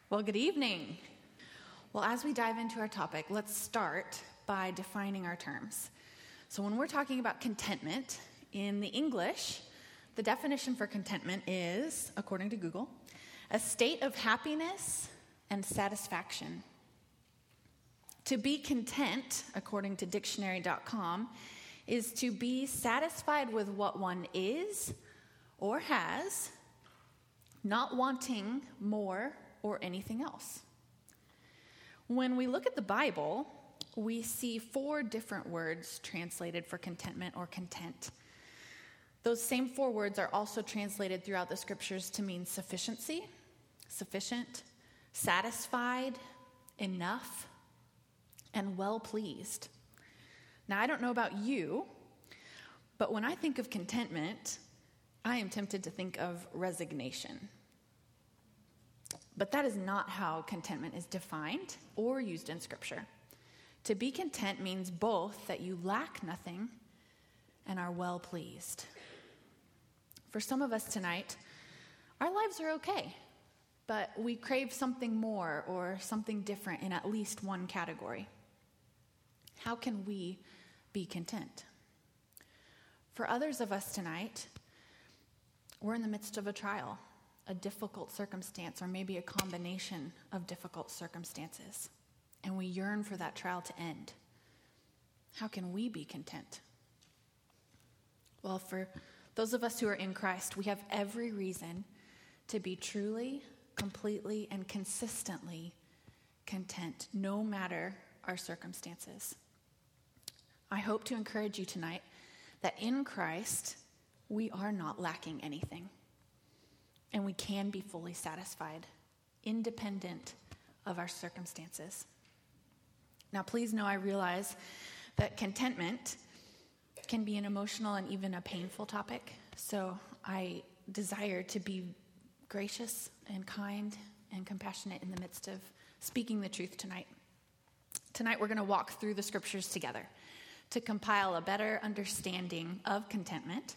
Well, good evening. Well, as we dive into our topic, let's start by defining our terms. So when we're talking about contentment, in the English, the definition for contentment is, according to Google, a state of happiness and satisfaction. To be content, according to dictionary.com, is to be satisfied with what one is or has, not wanting more or anything else. When we look at the Bible, we see 4 different words translated for contentment or content. Those same 4 words are also translated throughout the scriptures to mean sufficiency, sufficient, satisfied, enough, and well-pleased. Now, I don't know about you, but when I think of contentment, I am tempted to think of resignation. But that is not how contentment is defined or used in Scripture. To be content means both that you lack nothing and are well pleased. For some of us tonight, our lives are okay, but we crave something more or something different in at least one category. How can we be content? For others of us tonight, we're in the midst of a trial, a difficult circumstance, or maybe a combination of difficult circumstances, and we yearn for that trial to end. How can we be content? Well, for those of us who are in Christ, we have every reason to be truly, completely, and consistently content, no matter our circumstances. I hope to encourage you tonight that in Christ, we are not lacking anything. And we can be fully satisfied, independent of our circumstances. Now, please know I realize that contentment can be an emotional and even a painful topic. So I desire to be gracious and kind and compassionate in the midst of speaking the truth tonight. Tonight, we're going to walk through the scriptures together to compile a better understanding of contentment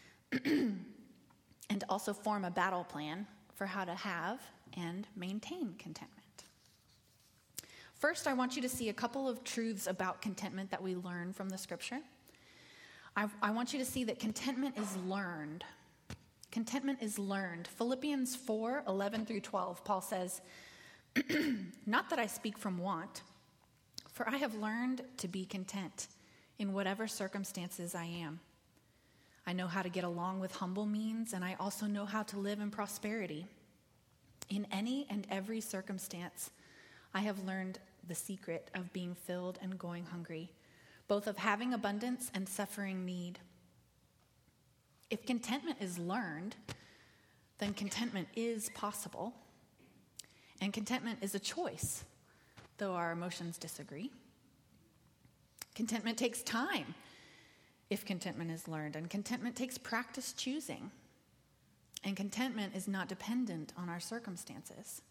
and also form a battle plan for how to have and maintain contentment. First, I want you to see a couple of truths about contentment that we learn from the scripture. I want you to see that contentment is learned. Contentment is learned. Philippians 4:11 through 12, Paul says, "Not that I speak from want, for I have learned to be content in whatever circumstances I am. I know how to get along with humble means, and I also know how to live in prosperity. In any and every circumstance, I have learned the secret of being filled and going hungry, both of having abundance and suffering need." If contentment is learned, then contentment is possible. And contentment is a choice, though our emotions disagree. Contentment takes time, if contentment is learned, and contentment takes practice choosing. And contentment is not dependent on our circumstances.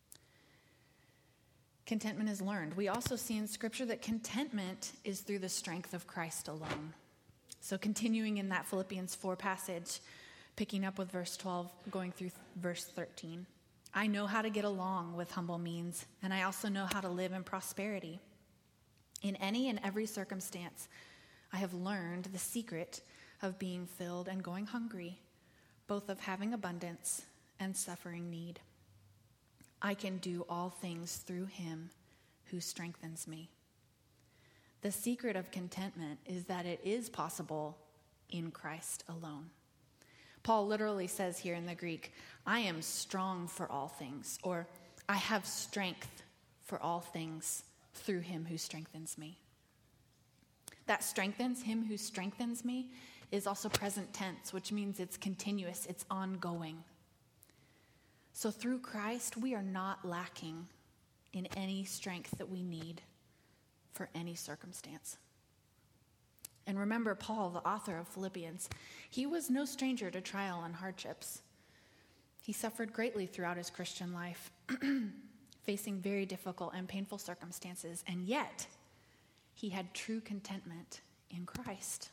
Contentment is learned. We also see in Scripture that contentment is through the strength of Christ alone. So continuing in that Philippians 4 passage, picking up with verse 12, going through verse 13. "I know how to get along with humble means, and I also know how to live in prosperity. In any and every circumstance, I have learned the secret of being filled and going hungry, both of having abundance and suffering need. I can do all things through him who strengthens me." The secret of contentment is that it is possible in Christ alone. Paul literally says here in the Greek, "I am strong for all things," or "I have strength for all things through him who strengthens me." That strengthens, him who strengthens me, is also present tense, which means it's continuous, it's ongoing. So through Christ, we are not lacking in any strength that we need for any circumstance. And remember, Paul, the author of Philippians, he was no stranger to trial and hardships. He suffered greatly throughout his Christian life, facing very difficult and painful circumstances, and yet he had true contentment in Christ.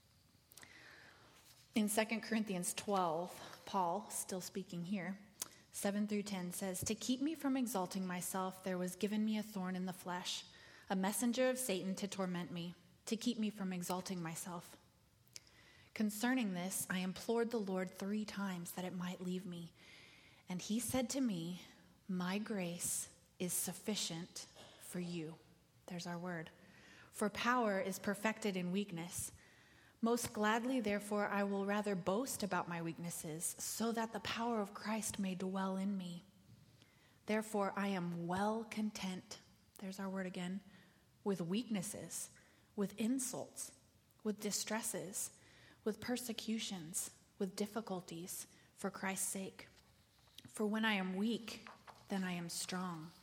In 2 Corinthians 12, Paul, still speaking here, 7 through 10 says, "To keep me from exalting myself, there was given me a thorn in the flesh, a messenger of Satan to torment me, to keep me from exalting myself. Concerning this, I implored the Lord 3 times that it might leave me. And he said to me, 'My grace is sufficient for you.'" There's our word. "For power is perfected in weakness. Most gladly, therefore, I will rather boast about my weaknesses, so that the power of Christ may dwell in me. Therefore, I am well content," there's our word again, "with weaknesses, with insults, with distresses, with persecutions, with difficulties, for Christ's sake. For when I am weak, then I am strong."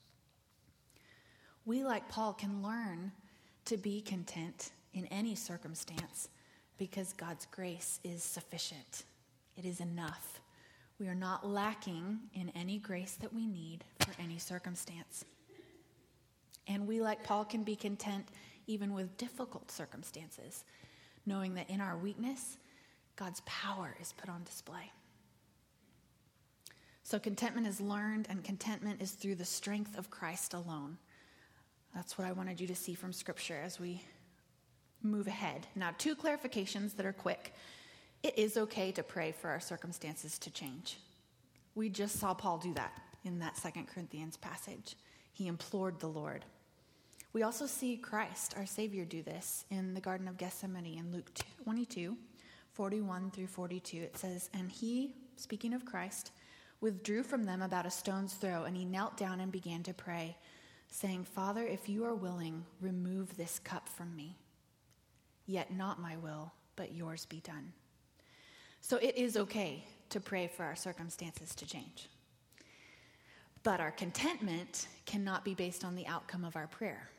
We, like Paul, can learn to be content in any circumstance because God's grace is sufficient. It is enough. We are not lacking in any grace that we need for any circumstance. And we, like Paul, can be content even with difficult circumstances, knowing that in our weakness, God's power is put on display. So contentment is learned, and contentment is through the strength of Christ alone. That's what I wanted you to see from Scripture as we move ahead. Now, 2 clarifications that are quick. It is okay to pray for our circumstances to change. We just saw Paul do that in that 2 Corinthians passage. He implored the Lord. We also see Christ, our Savior, do this in the Garden of Gethsemane in Luke 22, 41 through 42. It says, "And he," speaking of Christ, "withdrew from them about a stone's throw, and he knelt down and began to pray, saying, 'Father, if you are willing, remove this cup from me. Yet not my will, but yours be done.'" So it is okay to pray for our circumstances to change. But our contentment cannot be based on the outcome of our prayer.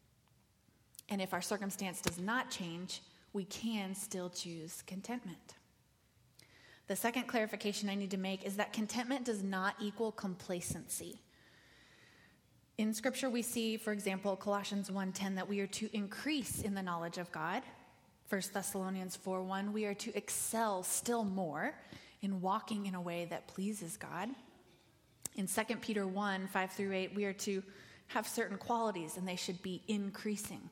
And if our circumstance does not change, we can still choose contentment. The second clarification I need to make is that contentment does not equal complacency. In Scripture, we see, for example, Colossians 1:10, that we are to increase in the knowledge of God. 1 Thessalonians 4:1, we are to excel still more in walking in a way that pleases God. In 2 Peter 1:5 through 8, we are to have certain qualities, and they should be increasing.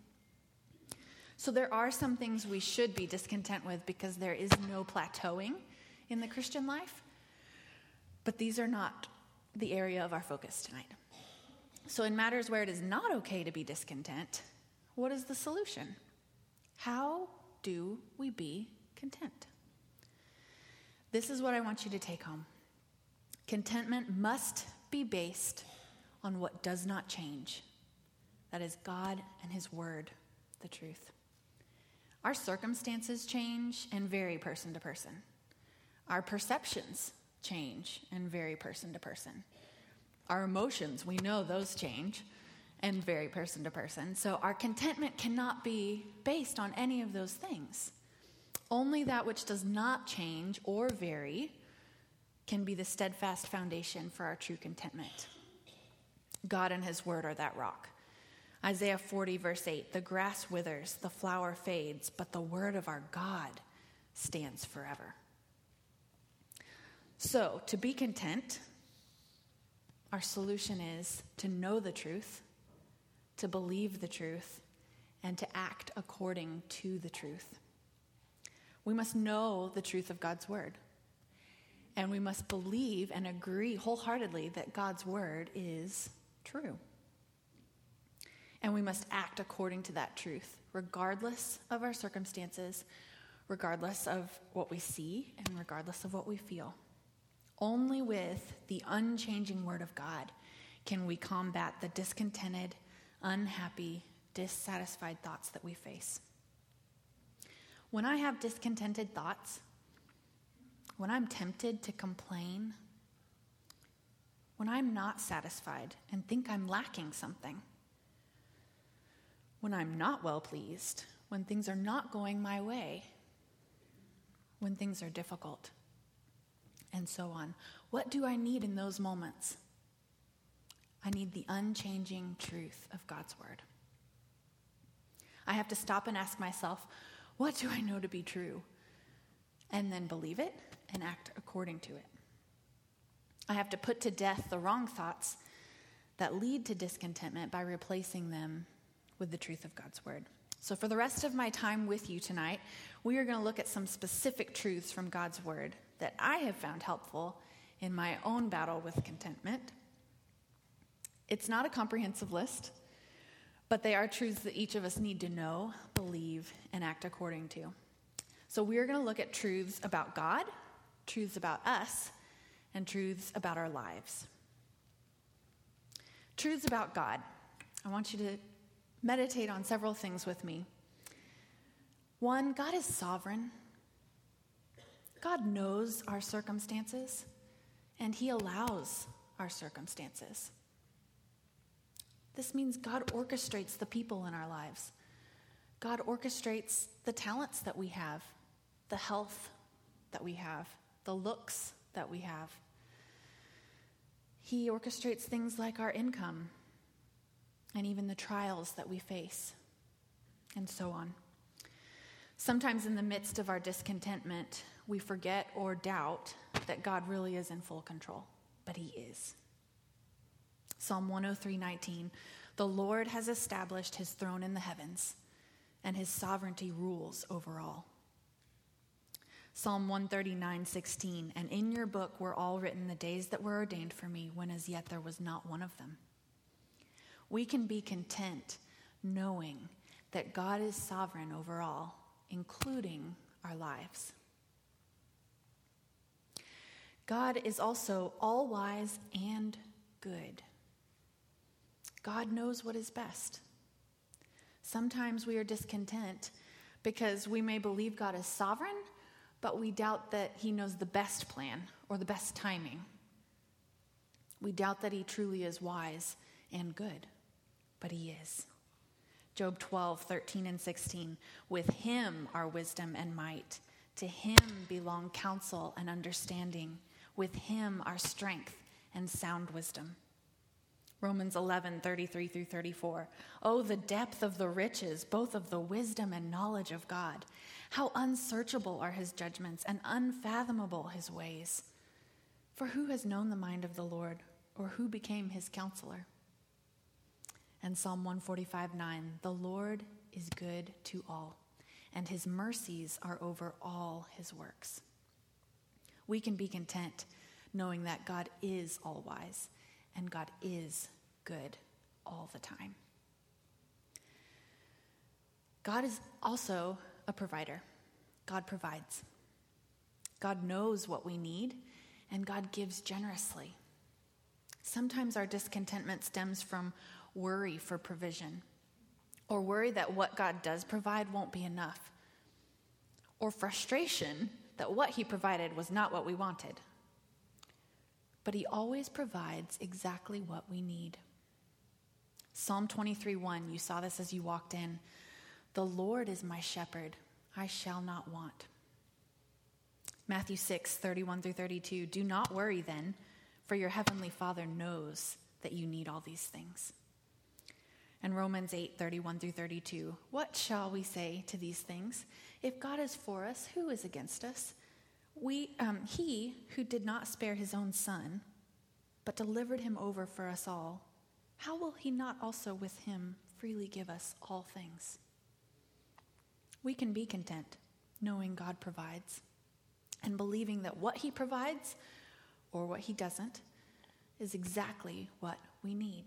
So there are some things we should be discontent with because there is no plateauing in the Christian life, but these are not the area of our focus tonight. So in matters where it is not okay to be discontent, what is the solution? How do we be content? This is what I want you to take home. Contentment must be based on what does not change. That is God and His Word, the truth. Our circumstances change and vary person to person. Our perceptions change and vary person to person. Our emotions, we know those change and vary person to person. So our contentment cannot be based on any of those things. Only that which does not change or vary can be the steadfast foundation for our true contentment. God and His Word are that rock. Isaiah 40, verse 8, "The grass withers, the flower fades, but the word of our God stands forever." So, to be content, our solution is to know the truth, to believe the truth, and to act according to the truth. We must know the truth of God's Word, and we must believe and agree wholeheartedly that God's Word is true. And we must act according to that truth, regardless of our circumstances, regardless of what we see, and regardless of what we feel. Only with the unchanging Word of God can we combat the discontented, unhappy, dissatisfied thoughts that we face. When I have discontented thoughts, when I'm tempted to complain, when I'm not satisfied and think I'm lacking something, when I'm not well pleased, when things are not going my way, when things are difficult, and so on. What do I need in those moments? I need the unchanging truth of God's Word. I have to stop and ask myself, what do I know to be true? And then believe it and act according to it. I have to put to death the wrong thoughts that lead to discontentment by replacing them with the truth of God's word. So for the rest of my time with you tonight, we are going to look at some specific truths from God's word that I have found helpful in my own battle with contentment. It's not a comprehensive list, but they are truths that each of us need to know, believe, and act according to. So we are going to look at truths about God, truths about us, and truths about our lives. Truths about God. I want you to meditate on several things with me. One, God is sovereign. God knows our circumstances, and he allows our circumstances. This means God orchestrates the people in our lives. God orchestrates the talents that we have, the health that we have, the looks that we have. He orchestrates things like our income and even the trials that we face, and so on. Sometimes in the midst of our discontentment, we forget or doubt that God really is in full control, but he is. Psalm 103:19, the Lord has established his throne in the heavens, and his sovereignty rules over all. Psalm 139:16, and in your book were all written the days that were ordained for me, when as yet there was not one of them. We can be content knowing that God is sovereign over all, including our lives. God is also all-wise and good. God knows what is best. Sometimes we are discontent because we may believe God is sovereign, but we doubt that he knows the best plan or the best timing. We doubt that he truly is wise and good, but he is. Job 12:13 and 16, with him are wisdom and might. To him belong counsel and understanding. With him are strength and sound wisdom. Romans 11:33 through 34. Oh, the depth of the riches, both of the wisdom and knowledge of God. How unsearchable are his judgments and unfathomable his ways. For who has known the mind of the Lord, or who became his counselor? And Psalm 145:9, the Lord is good to all, and his mercies are over all his works. We can be content knowing that God is all-wise, and God is good all the time. God is also a provider. God provides. God knows what we need, and God gives generously. Sometimes our discontentment stems from worry for provision, or worry that what God does provide won't be enough, or frustration that what he provided was not what we wanted. But he always provides exactly what we need. Psalm 23:1, you saw this as you walked in. The Lord is my shepherd, I shall not want. Matthew 6:31 through 32, do not worry then, for your heavenly Father knows that you need all these things. And Romans 8:31 through 32, what shall we say to these things? If God is for us, who is against us? He who did not spare his own son, but delivered him over for us all, how will he not also with him freely give us all things? We can be content knowing God provides and believing that what he provides or what he doesn't is exactly what we need.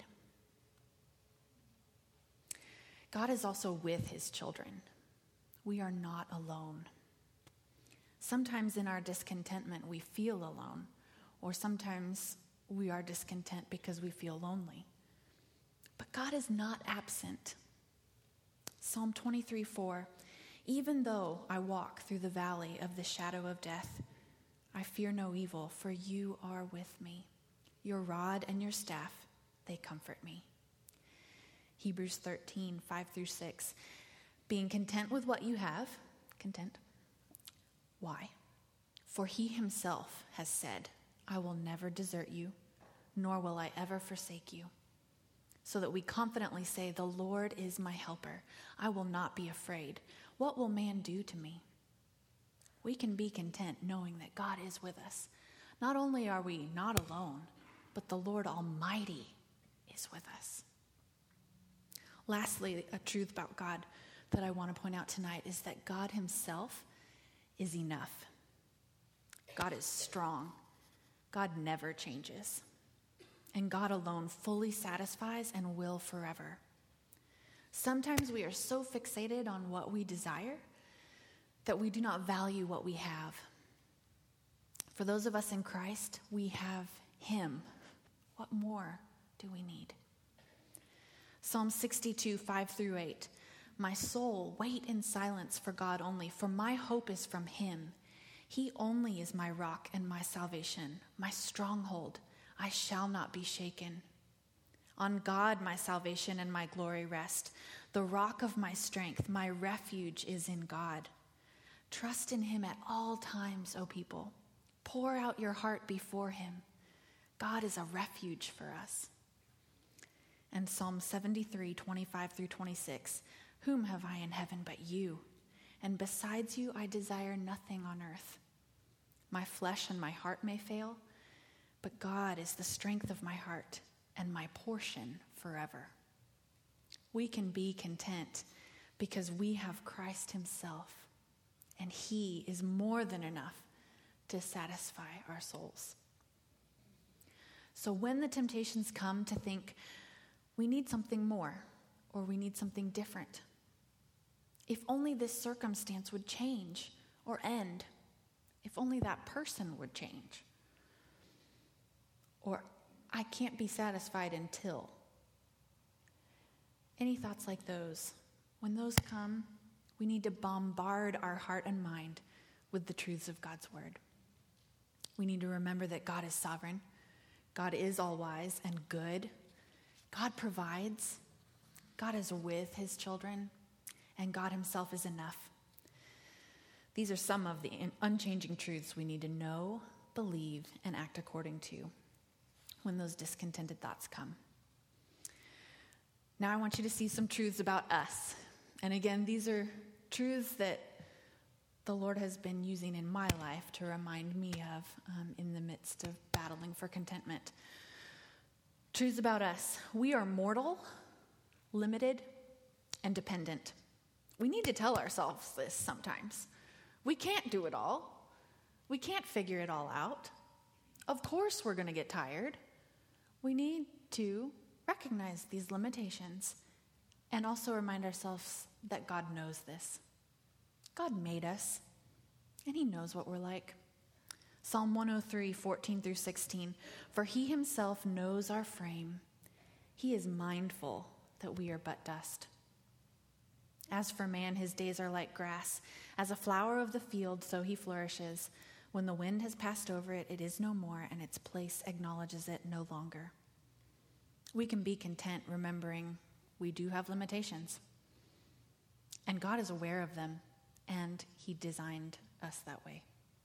God is also with his children. We are not alone. Sometimes in our discontentment, we feel alone, or sometimes we are discontent because we feel lonely. But God is not absent. Psalm 23:4, even though I walk through the valley of the shadow of death, I fear no evil, for you are with me. Your rod and your staff, they comfort me. Hebrews 13:5 through 6, being content with what you have, content. Why? For he himself has said, I will never desert you, nor will I ever forsake you. So that we confidently say, the Lord is my helper. I will not be afraid. What will man do to me? We can be content knowing that God is with us, not only are we not alone, but the Lord Almighty is with us. Lastly, a truth about God that I want to point out tonight is that God himself is enough. God is strong. God never changes. And God alone fully satisfies and will forever. Sometimes we are so fixated on what we desire that we do not value what we have. For those of us in Christ, we have him. What more do we need? Psalm 62, 5-8. My soul, wait in silence for God only, for my hope is from him. He only is my rock and my salvation, my stronghold. I shall not be shaken. On God my salvation and my glory rest. The rock of my strength, my refuge is in God. Trust in him at all times, O people. Pour out your heart before him. God is a refuge for us. And Psalm 73, 25-26. Whom have I in heaven but you? And besides you I desire nothing on earth. My flesh and my heart may fail, but God is the strength of my heart and my portion forever. We can be content because we have Christ himself, and he is more than enough to satisfy our souls. So when the temptations come to think we need something more or we need something different, if only this circumstance would change or end, if only that person would change, or I can't be satisfied until. Any thoughts like those? When those come, we need to bombard our heart and mind with the truths of God's word. We need to remember that God is sovereign. God is all-wise and good. God provides. God is with his children. And God himself is enough. These are some of the unchanging truths we need to know, believe, and act according to when those discontented thoughts come. Now I want you to see some truths about us. And again, these are truths that the Lord has been using in my life to remind me of in the midst of battling for contentment. Truths about us. We are mortal, limited, and dependent. We need to tell ourselves this sometimes. We can't do it all. We can't figure it all out. Of course we're going to get tired. We need to recognize these limitations and also remind ourselves that God knows this. God made us, and he knows what we're like. Psalm 103, 14-16. For he himself knows our frame. He is mindful that we are but dust. As for man, his days are like grass. As a flower of the field, so he flourishes. When the wind has passed over it, it is no more, and its place acknowledges it no longer. We can be content remembering we do have limitations. And God is aware of them, and he designed us that way.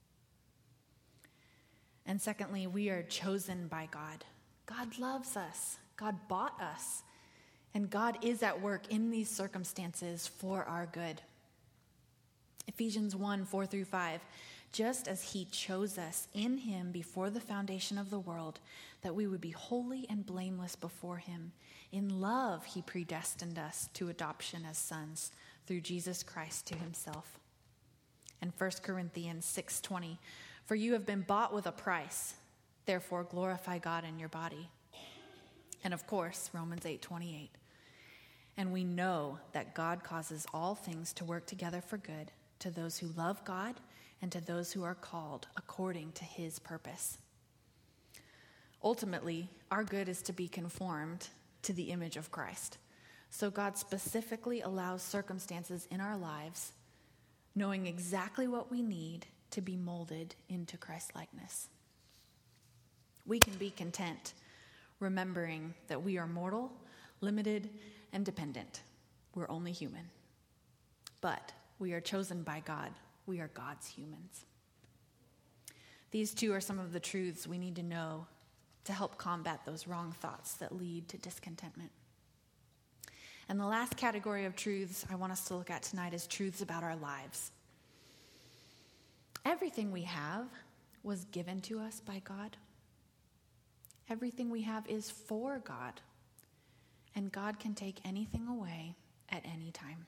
And secondly, we are chosen by God. God loves us. God bought us. And God is at work in these circumstances for our good. Ephesians 1, 4-5. Just as he chose us in him before the foundation of the world, that we would be holy and blameless before him. In love, he predestined us to adoption as sons through Jesus Christ to himself. And 1 Corinthians 6:20. For you have been bought with a price. Therefore, glorify God in your body. And of course, Romans 8:28. And we know that God causes all things to work together for good to those who love God and to those who are called according to his purpose. Ultimately, our good is to be conformed to the image of Christ. So God specifically allows circumstances in our lives, knowing exactly what we need to be molded into Christ-likeness. We can be content, remembering that we are mortal, limited, and dependent. We're only human. But we are chosen by God. We are God's humans. These two are some of the truths we need to know to help combat those wrong thoughts that lead to discontentment. And the last category of truths I want us to look at tonight is truths about our lives. Everything we have, was given to us by God. Everything we have is for God, and God can take anything away at any time.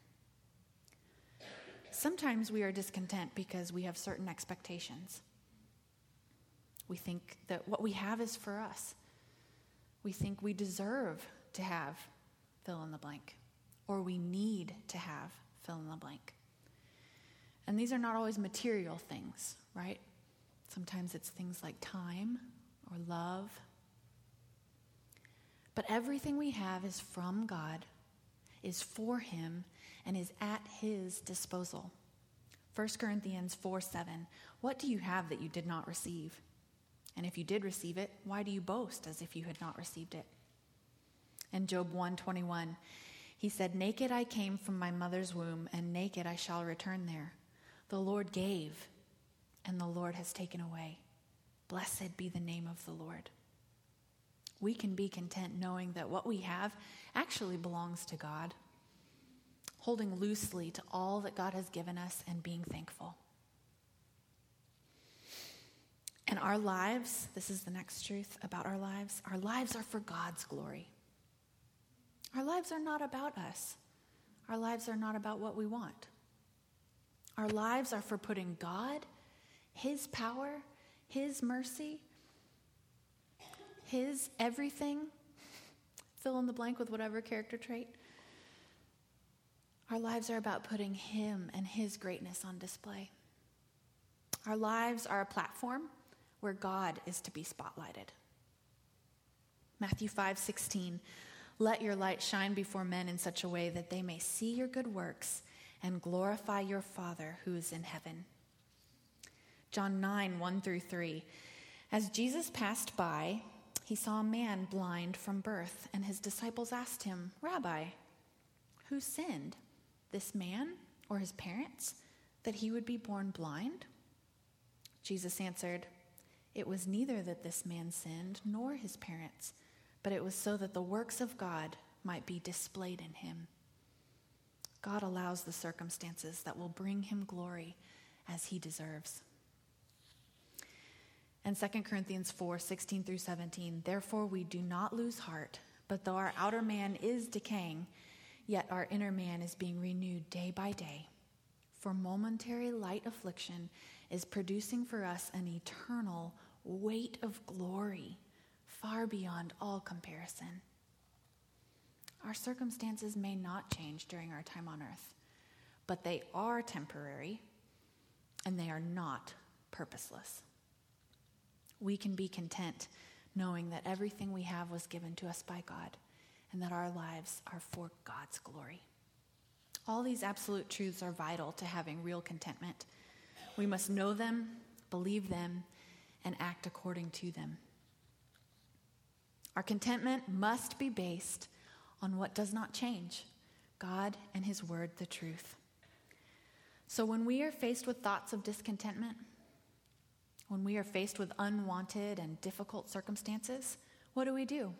Sometimes we are discontent because we have certain expectations. We think that what we have is for us. We think we deserve to have fill in the blank, or we need to have fill in the blank. And these are not always material things, right? Sometimes it's things like time or love. But everything we have is from God, is for him, and is at his disposal. 1 Corinthians 4:7, what do you have that you did not receive? And if you did receive it, why do you boast as if you had not received it? And Job 1:21, he said, naked I came from my mother's womb, and naked I shall return there. The Lord gave, and the Lord has taken away. Blessed be the name of the Lord. We can be content knowing that what we have actually belongs to God, holding loosely to all that God has given us and being thankful. And our lives, this is the next truth about our lives are for God's glory. Our lives are not about us. Our lives are not about what we want. Our lives are for putting God, his power, his mercy, his everything, fill in the blank with whatever character trait. Our lives are about putting him and his greatness on display. Our lives are a platform where God is to be spotlighted. Matthew 5:16, let your light shine before men in such a way that they may see your good works and glorify your Father who is in heaven. John 9:1-3, as Jesus passed by, he saw a man blind from birth, and his disciples asked him, Rabbi, who sinned, this man or his parents, that he would be born blind? Jesus answered, it was neither that this man sinned nor his parents, but it was so that the works of God might be displayed in him. God allows the circumstances that will bring him glory as he deserves. And 2 Corinthians 4:16-17, therefore we do not lose heart, but though our outer man is decaying, yet our inner man is being renewed day by day. For momentary light affliction is producing for us an eternal weight of glory far beyond all comparison. Our circumstances may not change during our time on earth, but they are temporary and they are not purposeless. We can be content knowing that everything we have was given to us by God and that our lives are for God's glory. All these absolute truths are vital to having real contentment. We must know them, believe them, and act according to them. Our contentment must be based on what does not change, God and his word, the truth. So when we are faced with thoughts of discontentment, when we are faced with unwanted and difficult circumstances, what do?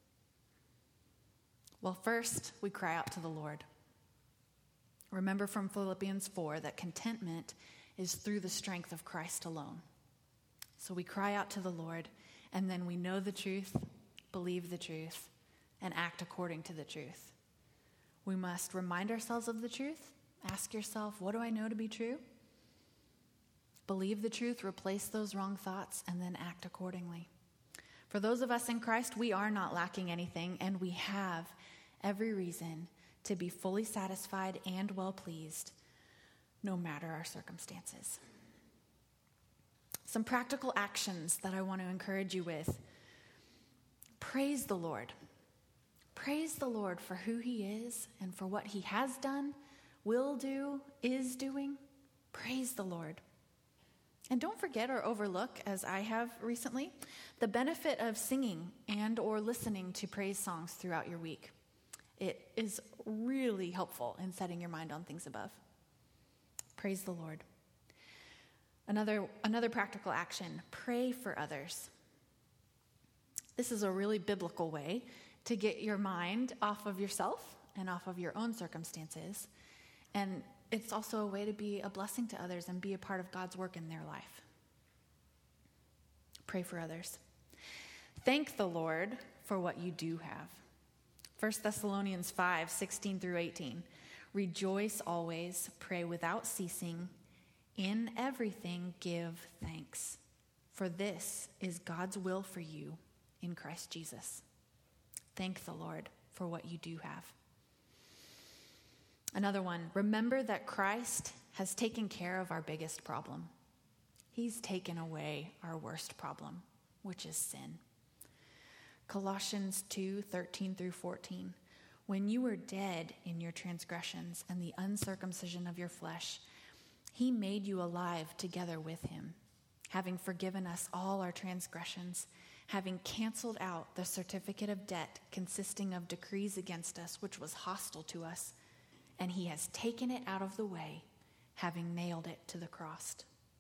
Well, first, we cry out to the Lord. Remember from Philippians 4 that contentment is through the strength of Christ alone. So we cry out to the Lord, and then we know the truth, believe the truth, and act according to the truth. We must remind ourselves of the truth. Ask yourself, what do I know to be true? Believe the truth, replace those wrong thoughts, and then act accordingly. For those of us in Christ, we are not lacking anything, and we have every reason to be fully satisfied and well-pleased, no matter our circumstances. Some practical actions that I want to encourage you with. Praise the Lord. Praise the Lord for who he is and for what he has done, will do, is doing. Praise the Lord. And don't forget or overlook, as I have recently, the benefit of singing and or listening to praise songs throughout your week. It is really helpful in setting your mind on things above. Praise the Lord. Another practical action, pray for others. This is a really biblical way to get your mind off of yourself and off of your own circumstances. And it's also a way to be a blessing to others and be a part of God's work in their life. Pray for others. Thank the Lord for what you do have. 1 Thessalonians 5:16 through 18. Rejoice always, pray without ceasing. In everything give thanks, for this is God's will for you in Christ Jesus. Thank the Lord for what you do have. Another one, remember that Christ has taken care of our biggest problem. He's taken away our worst problem, which is sin. Colossians 2:13 through 14. When you were dead in your transgressions and the uncircumcision of your flesh, he made you alive together with him, having forgiven us all our transgressions, having canceled out the certificate of debt consisting of decrees against us, which was hostile to us, and he has taken it out of the way, having nailed it to the cross.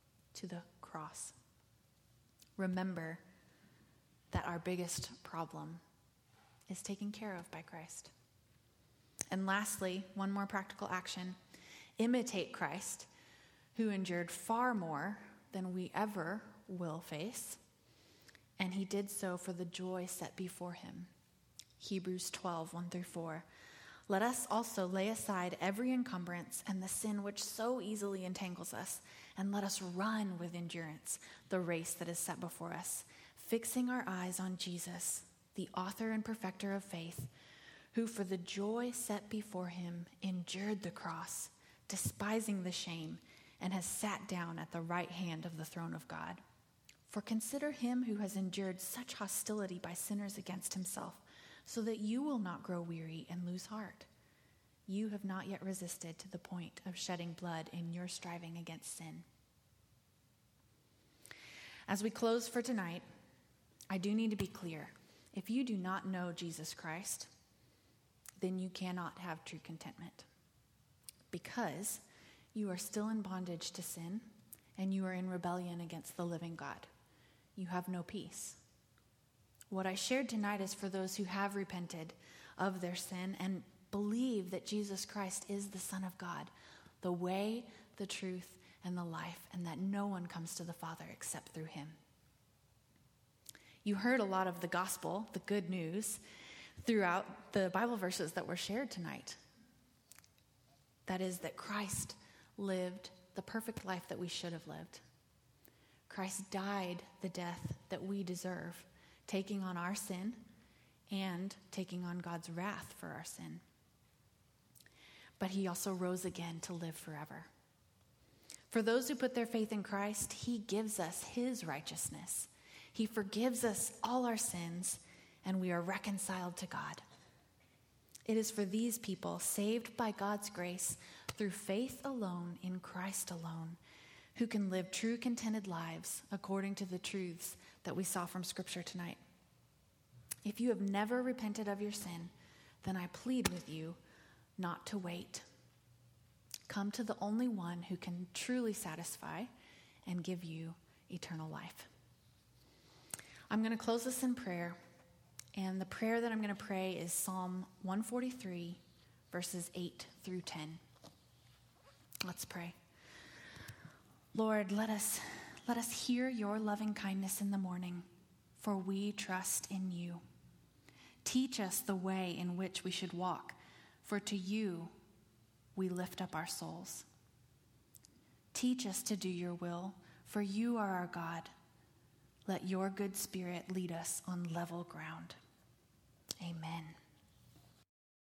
Remember that our biggest problem is taken care of by Christ. And lastly, one more practical action. Imitate Christ, who endured far more than we ever will face, and he did so for the joy set before him. Hebrews 12:1 through 4. Let us also lay aside every encumbrance and the sin which so easily entangles us, and let us run with endurance the race that is set before us, fixing our eyes on Jesus, the author and perfecter of faith, who for the joy set before him endured the cross, despising the shame, and has sat down at the right hand of the throne of God. For consider him who has endured such hostility by sinners against himself, so that you will not grow weary and lose heart. You have not yet resisted to the point of shedding blood in your striving against sin. As we close for tonight, I do need to be clear. If you do not know Jesus Christ, then you cannot have true contentment, because you are still in bondage to sin and you are in rebellion against the living God. You have no peace. What I shared tonight is for those who have repented of their sin and believe that Jesus Christ is the Son of God, the way, the truth, and the life, and that no one comes to the Father except through him. You heard a lot of the gospel, the good news, throughout the Bible verses that were shared tonight. That is, that Christ lived the perfect life that we should have lived. Christ died the death that we deserve, taking on our sin and taking on God's wrath for our sin. But he also rose again to live forever. For those who put their faith in Christ, he gives us his righteousness. He forgives us all our sins, and we are reconciled to God. It is for these people, saved by God's grace through faith alone in Christ alone, who can live true contented lives according to the truths that we saw from Scripture tonight. If you have never repented of your sin, then I plead with you not to wait. Come to the only one who can truly satisfy and give you eternal life. I'm going to close this in prayer, and the prayer that I'm going to pray is Psalm 143, verses 8 through 10. Let's pray. Lord, let us hear your loving kindness in the morning, for we trust in you. Teach us the way in which we should walk, for to you we lift up our souls. Teach us to do your will, for you are our God. Let your good spirit lead us on level ground. Amen.